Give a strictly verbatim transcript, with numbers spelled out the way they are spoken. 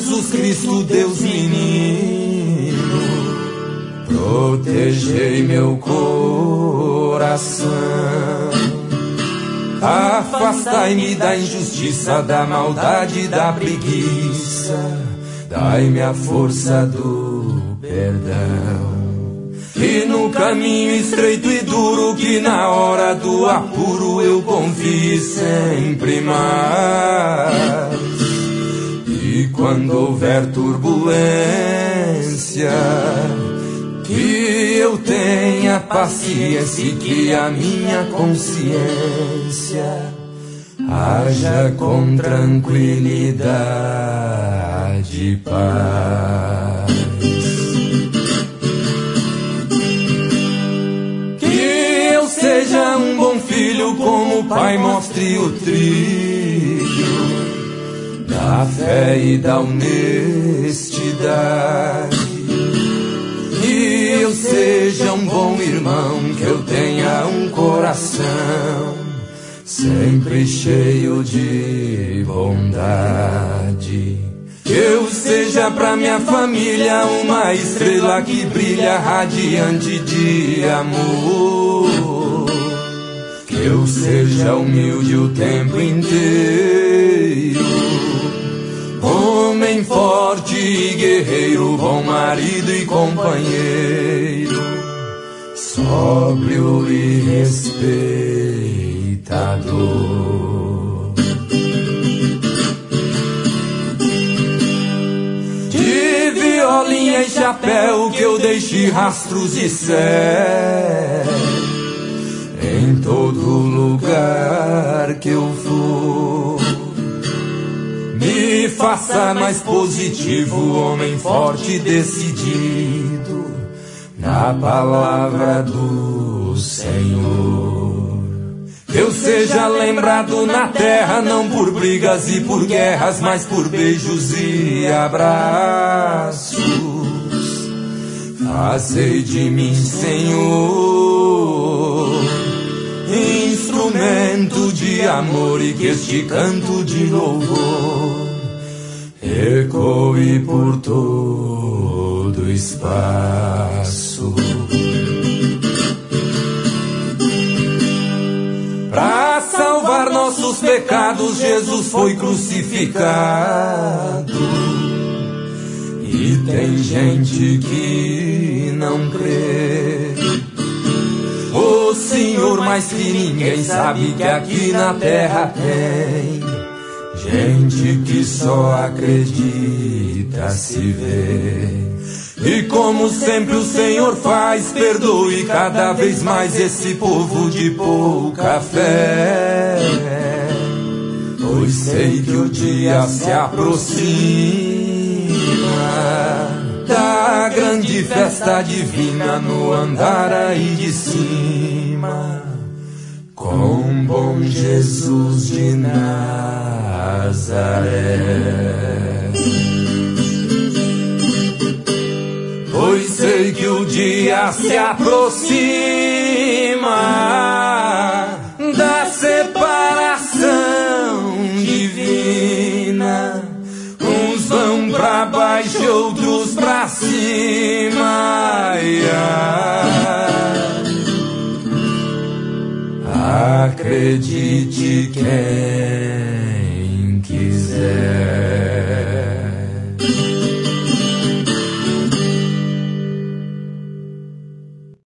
Jesus Cristo, Deus menino, protegei meu coração. Afastai-me da injustiça, da maldade, da preguiça, dai-me a força do perdão. E no caminho estreito e duro, que na hora do apuro eu confie sempre mais. E quando houver turbulência, que eu tenha paciência e que a minha consciência haja com tranquilidade e paz. Que eu seja um bom filho, como o Pai mostre o trilho da fé e da honestidade. Que eu seja um bom irmão, que eu tenha um coração sempre cheio de bondade. Que eu seja pra minha família uma estrela que brilha radiante de amor. Que eu seja humilde o tempo inteiro, homem forte e guerreiro, bom marido e companheiro, sóbrio e respeitador. De violinha e chapéu que eu deixe rastros de céu em todo lugar que eu for. Me faça mais positivo, homem forte e decidido, na palavra do Senhor. Que eu seja lembrado na terra, não por brigas e por guerras, mas por beijos e abraços. Fazei de mim, Senhor, instrumento de amor, e que este canto de louvor ecoe por todo o espaço. Para salvar nossos pecados, Jesus foi crucificado. E tem gente que não crê. O Senhor, mais que ninguém, sabe que aqui na terra tem gente que só acredita se vê. E como sempre o Senhor faz, perdoe cada vez mais esse povo de pouca fé. Pois sei que o dia se aproxima da grande festa divina no andar aí de cima, com bom Jesus de Nazaré. Pois sei que o dia se aproxima da separação divina. Uns vão pra baixo, outros pra cima. Acredite quem quiser.